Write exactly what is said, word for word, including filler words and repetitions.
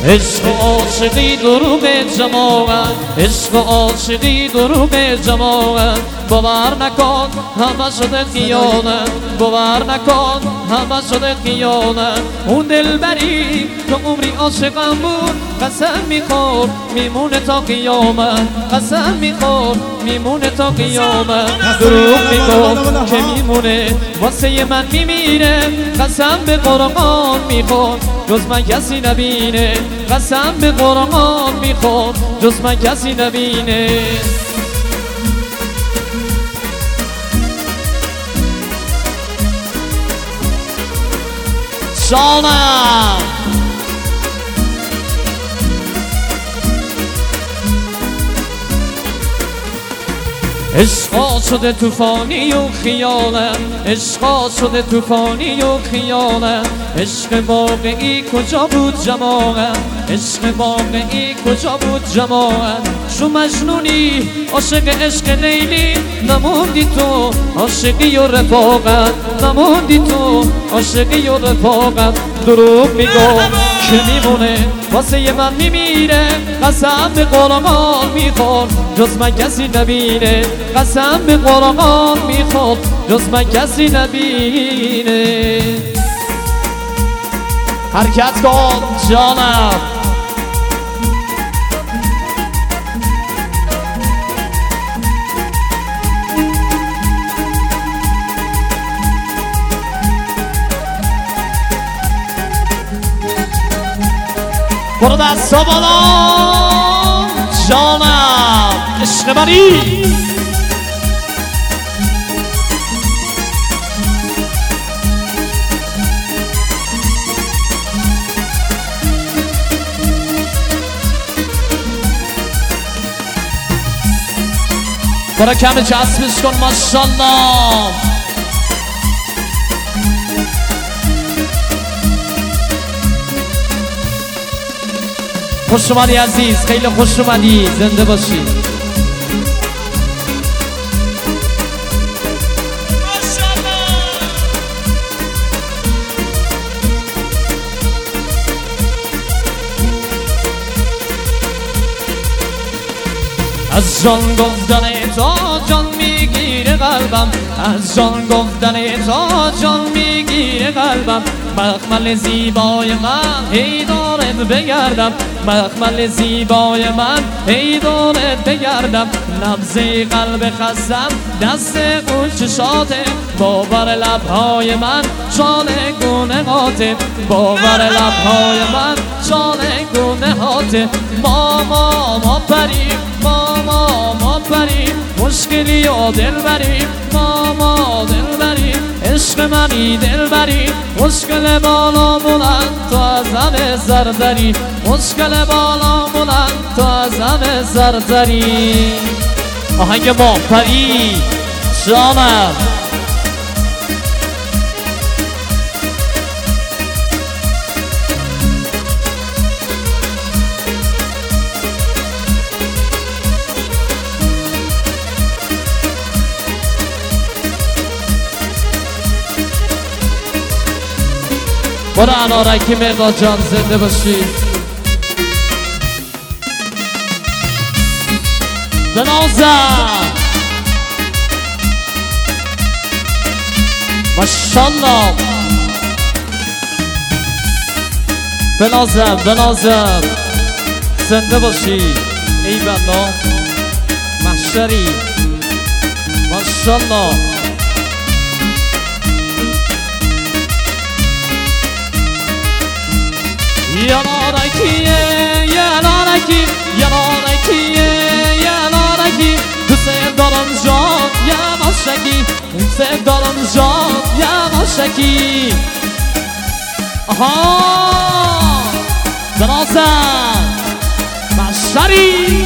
عشق عاشقی دروغ جماعت، عشق عاشقی دروغ جماعت. باور نکن همه شده خیانت، باور نکن همه شده خیانت. اون دلبری که عمری عاشقم بود قسم میخور میمونه تا قیامت، قسم میخور میمونه تا قیامت. دروغ میگم که میمونه واسه من میمیره، قسم به قرآن میخور جز من کسی نبینه، قسم به قرآن میخور جز من کسی نبینه. جانم عشقا شده توفانی و خیانت، عشقا شده توفانی و خیانت. عشق واقعی کجا بود جماعت، عشق واقعی کجا بود جماعت. شو مجنونی عاشق عشق لیلی، نموندی تو عاشقی و رفاقت، نموندی تو عاشقی و رفاقت. دروغ میگم که میمونه واسه من میمیره، قسم به قرآن میخور جز من کسی نبینه، قسم به قرآن میخور جز من کسی نبینه. حرکت کن جانم برو دستا بالا جانم عشق منی. برو کم جسمش کن ماشالله. خوش اومدی عزیز، خیلی خوش اومدی، زنده باشی. از جان گفتن تا جان میگیره قلبم، از جان گفتن تا جان میگیره قلبم. مخمل زیبای من هی دارم بگردم، مخمل زیبای من هی دارم بگردم. نبض قلب خستم دست اون چشاته، باور لبهای من چاله گونه هاته، باور لبهای من چاله گونه هاته. ما ما ما پریم، ما ما ما پریم، مشکلی و دل بریم، ما ما دل بریم. عشق منی دل بریم، مشکل بالا بلند تو از همه زردری، مشکل بالا بلند تو از همه زردری. آهنگ ما پری جانم برو انارکی مقداد جان، زنده باشی. بنازم ماشالله، بنازم بنازم زنده باشی. ای بلا محشری ماشالله. یلارکیه یلارکی یلارکیه یلارکی، دوست دارم جان یواشکی، دوست دارم جان یواشکی. آها بنازم محشری